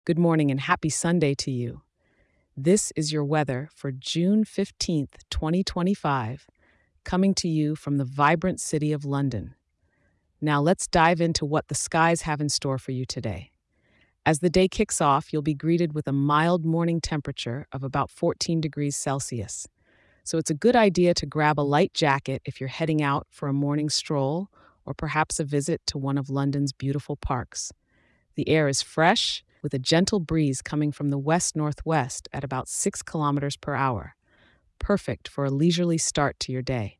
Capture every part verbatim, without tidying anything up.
Good morning and happy Sunday to you. This is your weather for June fifteenth, twenty twenty-five, coming to you from the vibrant city of London. Now let's dive into what the skies have in store for you today. As the day kicks off, you'll be greeted with a mild morning temperature of about fourteen degrees Celsius. So it's a good idea to grab a light jacket if you're heading out for a morning stroll or perhaps a visit to one of London's beautiful parks. The air is fresh, with a gentle breeze coming from the west-northwest at about six kilometers per hour, perfect for a leisurely start to your day.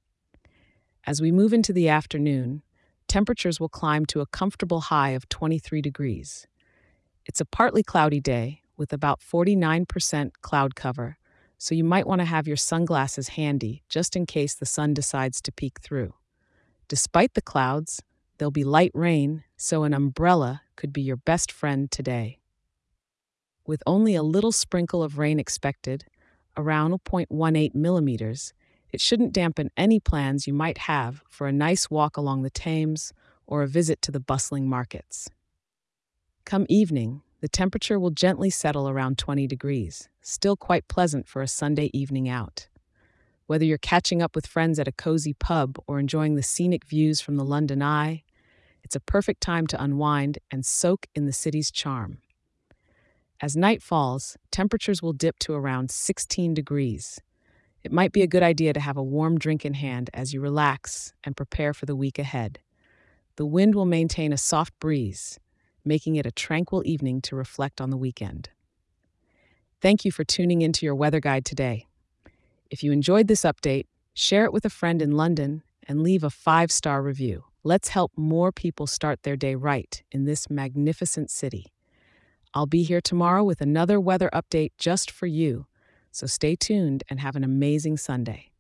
As we move into the afternoon, temperatures will climb to a comfortable high of twenty-three degrees. It's a partly cloudy day with about forty-nine percent cloud cover, so you might want to have your sunglasses handy just in case the sun decides to peek through. Despite the clouds, there'll be light rain, so an umbrella could be your best friend today. With only a little sprinkle of rain expected, around zero point one eight millimeters, it shouldn't dampen any plans you might have for a nice walk along the Thames or a visit to the bustling markets. Come evening, the temperature will gently settle around twenty degrees, still quite pleasant for a Sunday evening out. Whether you're catching up with friends at a cozy pub or enjoying the scenic views from the London Eye, it's a perfect time to unwind and soak in the city's charm. As night falls, temperatures will dip to around sixteen degrees. It might be a good idea to have a warm drink in hand as you relax and prepare for the week ahead. The wind will maintain a soft breeze, making it a tranquil evening to reflect on the weekend. Thank you for tuning into your weather guide today. If you enjoyed this update, share it with a friend in London and leave a five-star review. Let's help more people start their day right in this magnificent city. I'll be here tomorrow with another weather update just for you, so stay tuned and have an amazing Sunday.